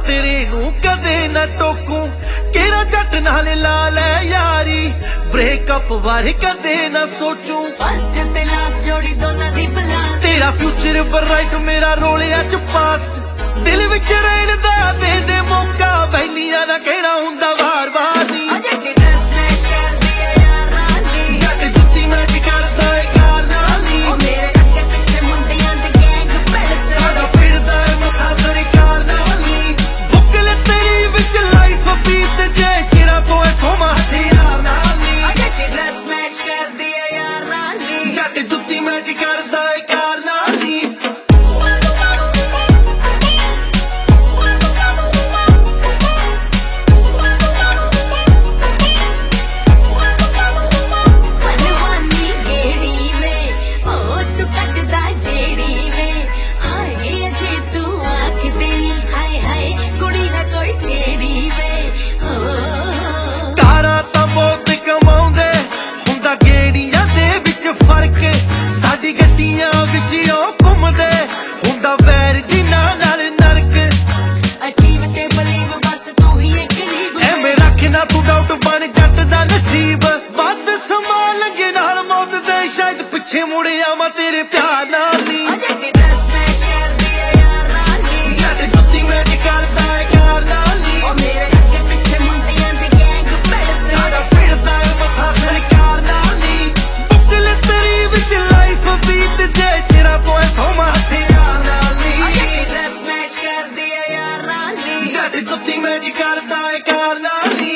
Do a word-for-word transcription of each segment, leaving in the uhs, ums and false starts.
तेरे नू कदे न टोकूं केरा जट नाल ला लै यारी ब्रेकअप बारे कदे न सोचूं फर्स्ट ते लास्ट जोड़ी दोनां दी ब्लास्ट तेरा फ्यूचर ब्राइट मेरा रोलिया च पास्ट दिल विच रहण दा दे दे मौका वैलियां ना कहना हुंदा वार वार नी अजे की ड्रेस मैच करदी है यार नाली जट जुत्ती मैच करदा है कार नाली ओ मेरे अगे पिछे मुंडियां दी गैंग भड़क साडा फिरदा है मथा सरकार नाली बुकल तेरी विच लाइफ बीत जे चिरा तो है सोमा हथियार नाली अजे की ड्रेस मैच करदी है यार नाली जट जुत्ती मैच करदा है कार नाली साडी गड्डियां विच ओ घुमदे हुंदा वैर जिन्ना नाल नरक अचीव ते बलीव बस तू ही एक रीब एवें रखना तू डाउट बन जट दा नसीब वध समा लंघे नाल मौत दे शायद पिछे मुड़ आवां तेरे प्यार नाल नी अजे की ड्रेस मैच करदी है यार नाली जट जुत्ती मैच करदा है कार नाली ओ मेरे अगे पिछे मुंडियां दी गैंग भड़क साडा फिरदा है मथा सरकार नाली बुकल तेरी विच लाइफ बीत जे चिरा तो है सोमा हथियार नाली अजे की ड्रेस मैच करदी है यार नाली जट जुत्ती मैच करदा है कार नाली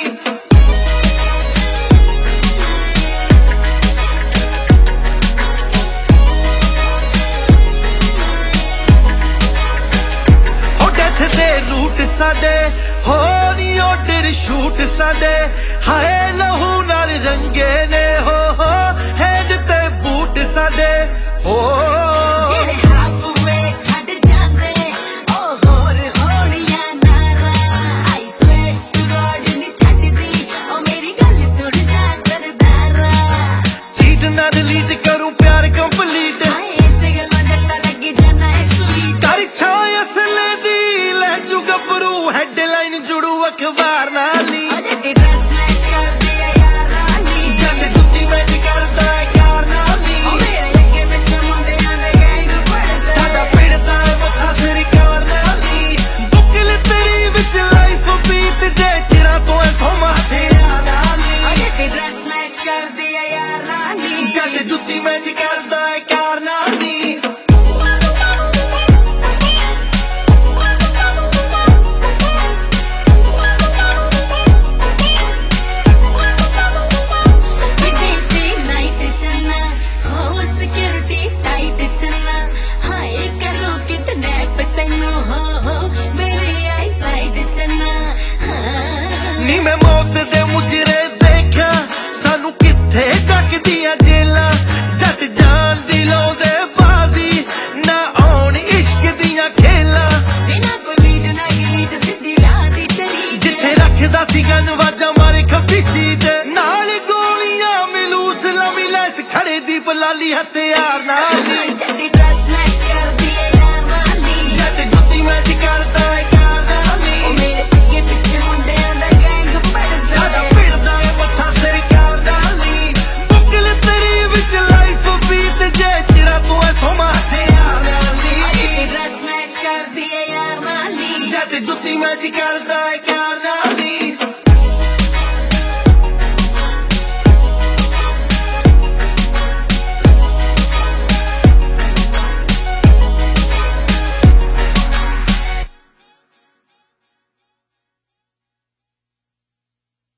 हो डेथ दे रूट साडे हो नी ऑर्डर शूट साडे हाय लहू नाल रंगे ने हो हो हेड ते बूट साडे हो जेड़े हाफ वे छड़ जांदे ओ होर होणियां नारा आई स्वेयर टू गॉड नी छड्डदी ओ मेरी गल सुन जा सरदारा चीट ना डिलीट करूं प्यार कंप्लीट हाय इस गल में जट्टा लगी जाना है स्वीट कर छाय असले दी ले जू गबरू हेडलाइन जुड़ू अखबार नाली अजे की ड्रेस मैच करदी है यार नाली जट जुत्ती मैच करदा है कार नाली ओ मेरे अगे पिछे मुंडियां दे गैंग भड़क साडा फिरदा है मथा सरकार नाली बुकल तेरी विच लाइफ बीत जे चिरा तो है सोमा हथियार नाली अजे की ड्रेस मैच करदी है यार नाली जट जुत्ती मैच करदा है कार नाली नी मैं मौत दे मुजरे देखा सानू किथे डकदियां जेलां जट जान दिलों दे बाजी ना आउण इश्क दियां खेलां बिना कोई मीट ना गिरीट सीधी राह दी तेरी जिथे रखदा सी गन वाजा मारे खब्बी सीट नाल गोलियां मिलू सलामी लैस खड़े दी पलाली हथियार नाली जट्टी ड्रेस मैच करदी है यार नाली जट जुत्ती मैच करदा है कार नाली ओ मेरे अगे पिछे मुंडियां दा गैंग भड़क साडा फिरदा है मथा सरकार नाली बुकल तेरी विच लाइफ बीत जे चिरा तो है सोमा हथियार नाली अजे की ड्रेस मैच करदी है यार नाली जट जुत्ती मैच करदा है कार नाली